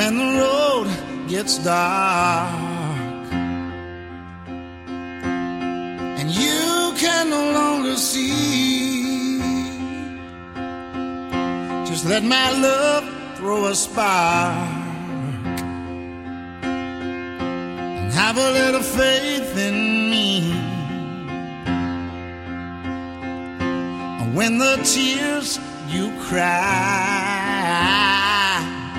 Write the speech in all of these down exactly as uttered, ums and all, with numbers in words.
when the road gets dark and you can no longer see, just let my love throw a spark and have a little faith in me. When the tears you cry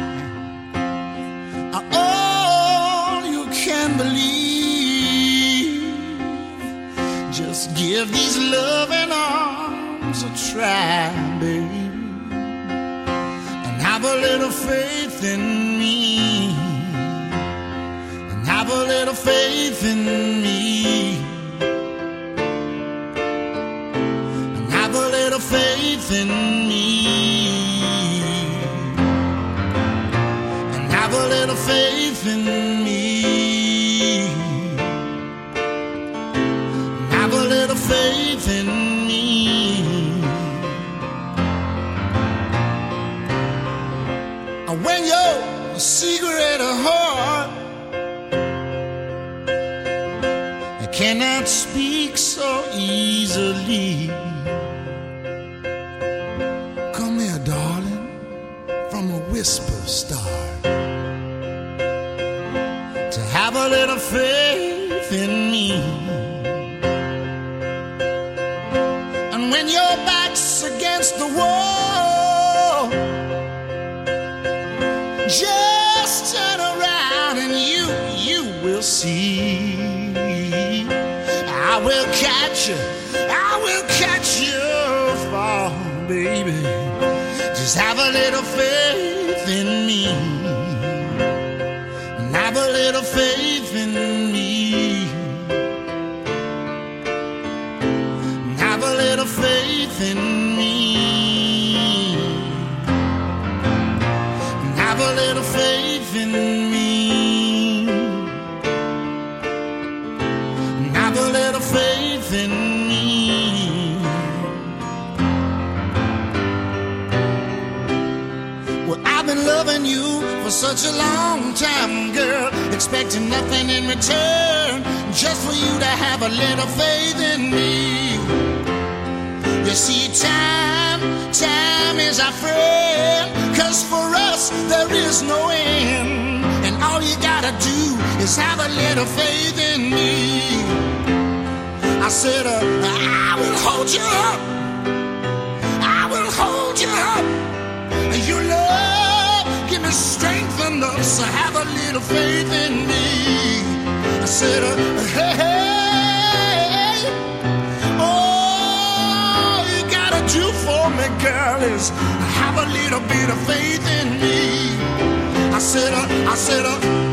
are all you can believe, just give these loving arms a try, baby, and have a little faith in me, and have a little faith in me. Faith in me, and have a little faith in me, and have a little faith in me. When your secret heart cannot speak so easily, whisper start to have a little faith in me. And when your back's against the wall, just turn around and you, you will see. I will catch you, I will catch you fall, baby. Just have a little faith in me, and have a little faith in me, and have a little faith in me, and have a little faith in me, and have a little faith in me. I've been loving you for such a long time, girl, expecting nothing in return, just for you to have a little faith in me. You see, time, time is our friend, 'cause for us there is no end, and all you gotta do is have a little faith in me. I said, uh, I will hold you up, I will hold you up, you love, give me strength enough, so have a little faith in me. I said, uh, hey, hey, all you gotta do for me, girl, is have a little bit of faith in me. I said, uh, I said, uh,